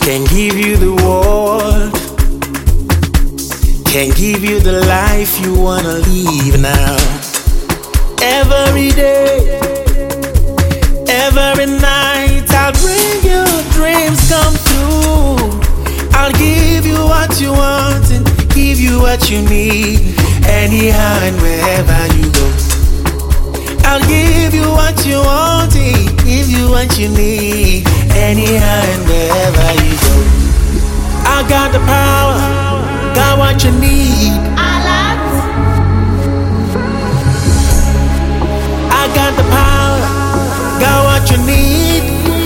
Can give you the world, can give you the life you wanna live now. Every day, every night, I'll bring your dreams come true. I'll give you what you want and give you what you need, anyhow and wherever you go. I'll give you what you want and give you what you need, anyhow and wherever you go. I got the power, got what you need. I got the power, got what you need.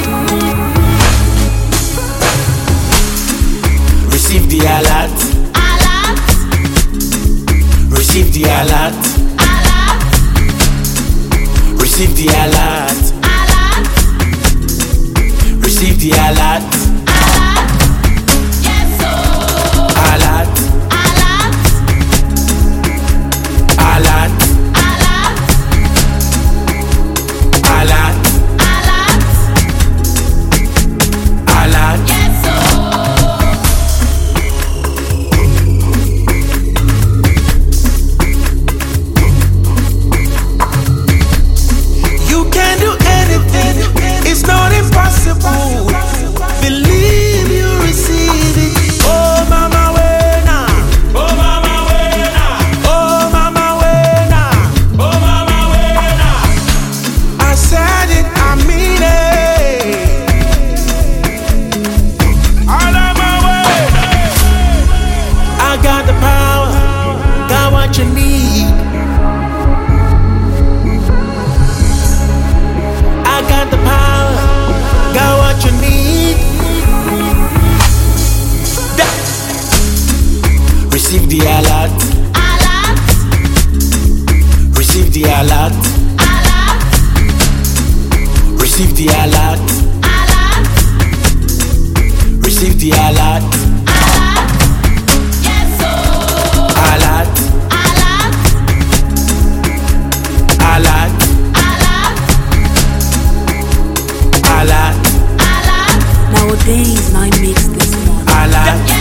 Receive the alert. Receive the alert. Receive the alert. Receive the alert. Alert. Alert. Alert. Alert. You can do anything, it's not impossible. Believe you receive it. Oh mama wena, oh mama wena, oh mama wena, oh mama wena. I said it, I mean it. All of my way. I got the power, got what you need. I got the power, got what you need. Receive the alert. Receive the alert. Receive the alert. Receive the alert. Alert. Alert. Alert. Nowadays, I mix this one. Alert.